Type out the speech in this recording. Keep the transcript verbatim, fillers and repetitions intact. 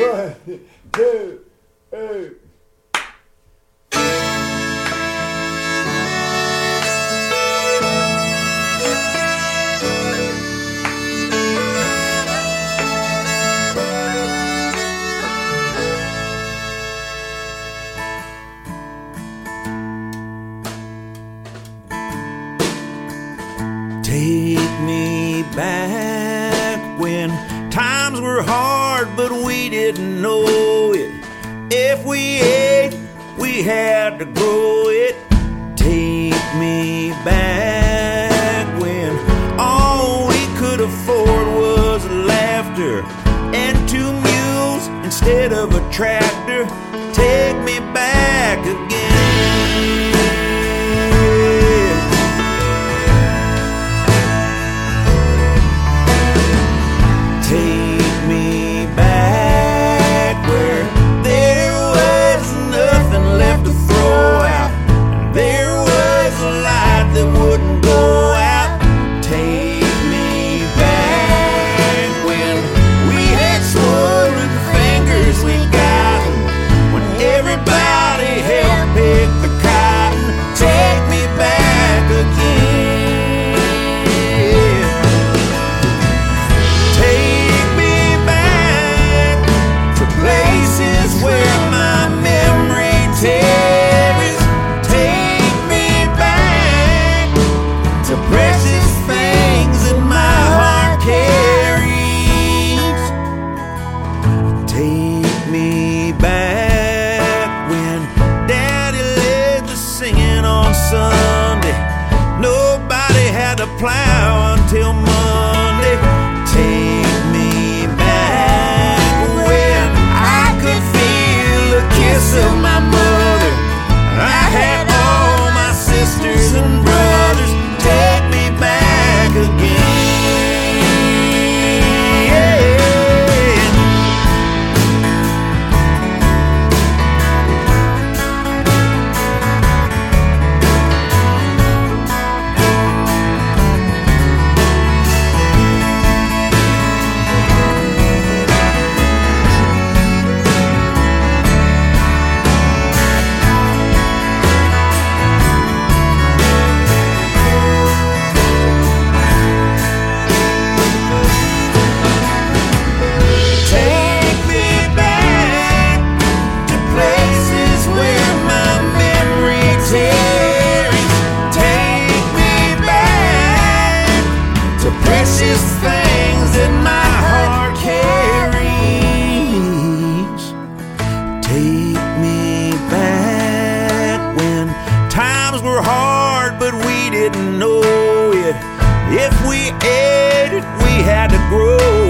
One, two, eight. Take me back when times were hard, but we didn't know it. If we ate, we had to grow it. Take me back when all we could afford was laughter and two mules instead of a tractor. Take me back again. Take me back where there was nothing left to throw out. There was a light that wouldn't go out. Take me back when we had swollen fingers we got, when everybody helped pick the cotton. Take me back again. Where my memory tarries. Take me back to precious things that my heart carries. Take me back when Daddy led the singing on Sunday. Nobody had to plow until Monday. Take me back when I could feel the kiss of my mother. I had all my sisters and brothers. Take me back again. If we ate it, we had to grow